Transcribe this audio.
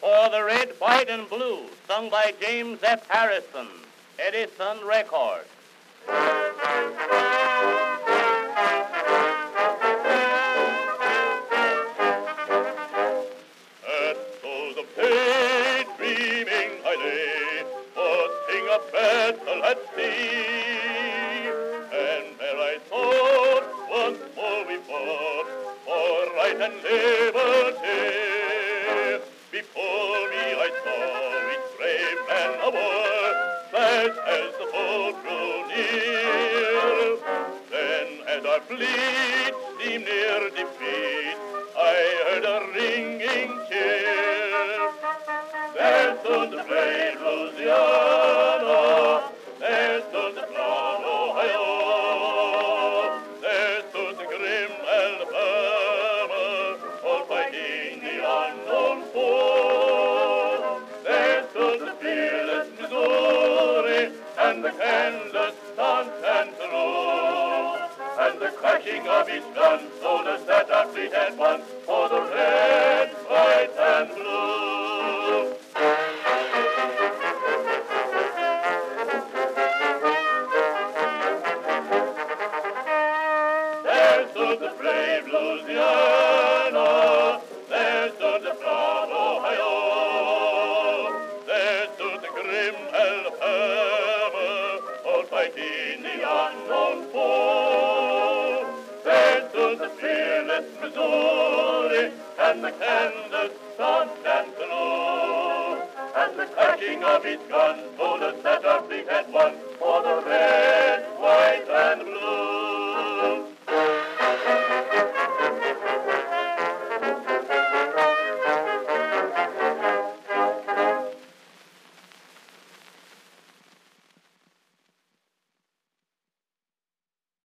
for the red, white, and blue, sung by James F. Harrison, Edison Records. At those of day dreaming I lay, watching a battle at sea, and there I thought once more we fought for right and liberty. Before me I saw each brave man of war flash as the foe drew near. Then as our fleet seemed near defeat, I heard a ringing cheer. There stood the brave Louisiana, there stood the proud Ohio, there stood the grim Alabama, all fighting the unknown foe. There stood the fearless Missouri, and the Kansas staunch and true, and the crashing of each gun told us that our fleet had won for the red, white, and blue. There stood the brave Louisiana, there stood the proud Ohio, there stood the grim Alabama, all fighting the unknown foe. There stood the fearless Missouri, and the Kansas staunch and true, and the crashing of each gun told us that our fleet had won for the red, white, and blue.